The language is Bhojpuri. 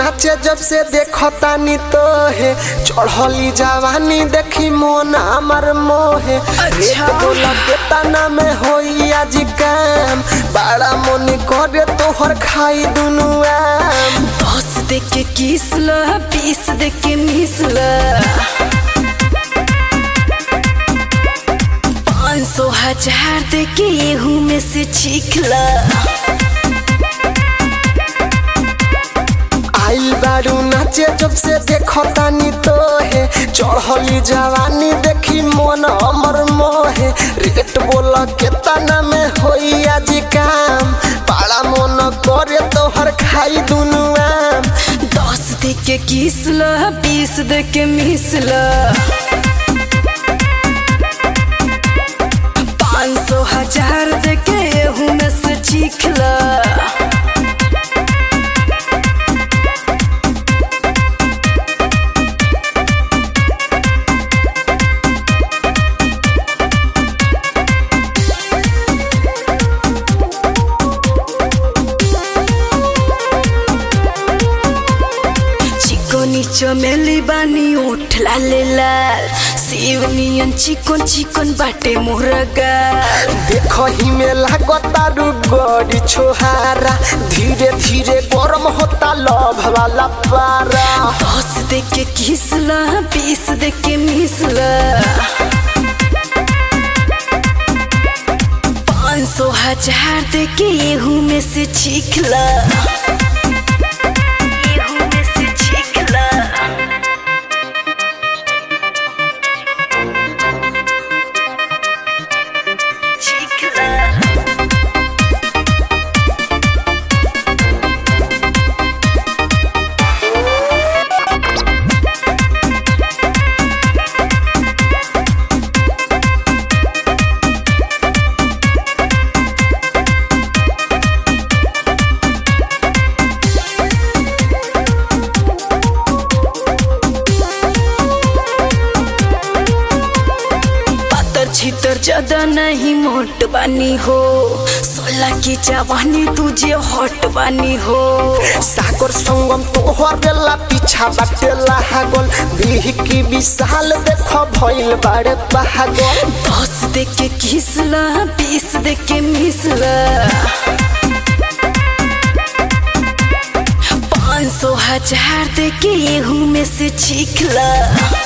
नाचे जब से देखो तानी तो है चढ़ली जवानी देखी मोन हमर मोहे। अच्छा। बोला के तना में होई आज काम बड़ा मन करे तोहर खाई दुनु आम। 10 दे के किस ल 20 दे के मिस ल 500 1000 दे के एहू में से चीख ल। आइल बारू नाचे जब से देखो तानी तो है चढ़ली जवानी देखी मन हमर मोहे। रेट बोला के तना में होई आज काम बड़ा मन करे तोहर खाई दुनु आम। 10 दे के किस ल 20 दे के मिस ल 500 1000 दे के एहू में से चीख ल। चमेली बानी ओठ लाले लाल शिवनियन चिकन चिकन बाटे मोरगा। देखो ही में लागता रुगड़ी छोहारा धीरे धीरे गरम होता लव वाला पारा। 10 दे के किस ल 20 दे के मिस ल 500 1000 दे के एहू में से चीख ल। छितर ज्यादा नहीं मोट बानी हो 16 की जवानी तुझे हॉट बानी हो। सागर संगम तोहर बेला पीछा बाटे लागल बिह की विशाल देखो भइल बाड़े पागल। 10 दे के किस ल 20 दे के मिस ल 500 1000 दे के एहू में से चीख ल।